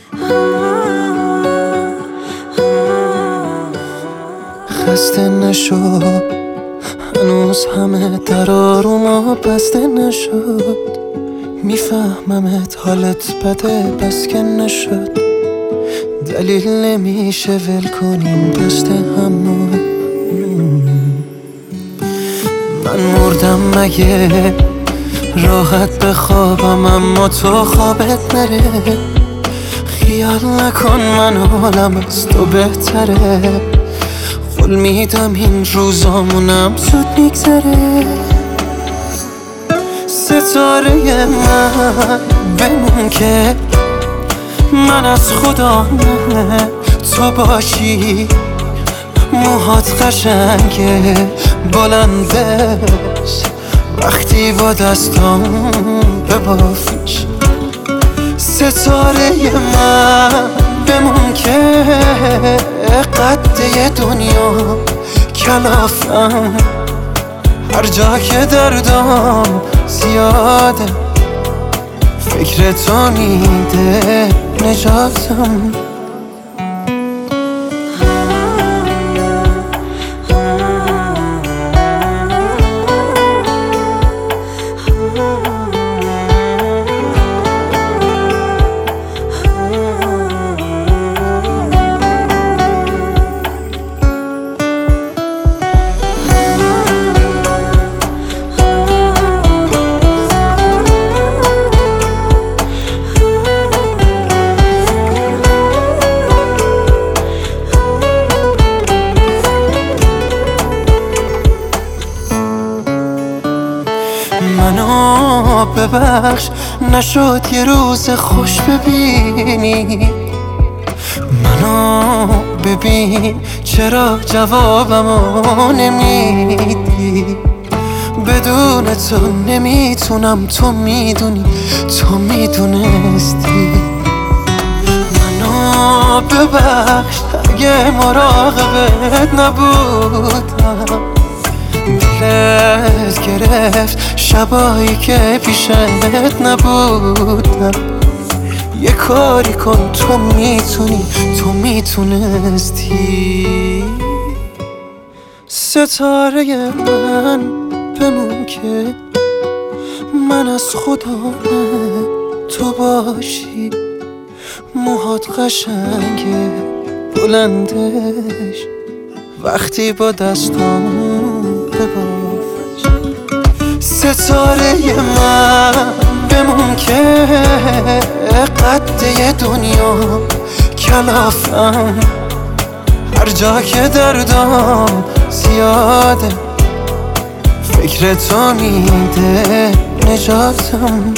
خسته نشو، هنوز همه در آروما بسته نشد. میفهممت حالت بده بس که نشد. دلیل نمیشه ول کنیم دست همو. من مردم مگه راحت بخوابم اما تو خوابت نره. خیال نکن من حالم از تو بهتره. قول میدم این روزامونم زود میگذره. ستاره من بمون که من از خدا نه تو باشی. موهات قشنگه بلندش وقتی با دستام ببافیش. ستاره من بمون که قد یه دنیا کلافم. هر جا که دردام زیاده فکر تو میده نجاتم. منو ببخش نشد یه روز خوش ببینی. منو ببین چرا جوابمو نمیدی. بدون تو نمیتونم تو میدونی تو میدونستی. منو ببخش اگه مراقبت نبودم. دلت گرفت شبایی که پیشت نبودم. یه کاری کن تو میتونی تو میتونستی. ستاره من بمون که من از خدا نه تو باشی. موهات قشنگه بلندش وقتی با دستام ببافش. ستاره من بمون که قد یه دنیا کلافم. هر جا که دردام زیاده فکر تو میده نجاتم.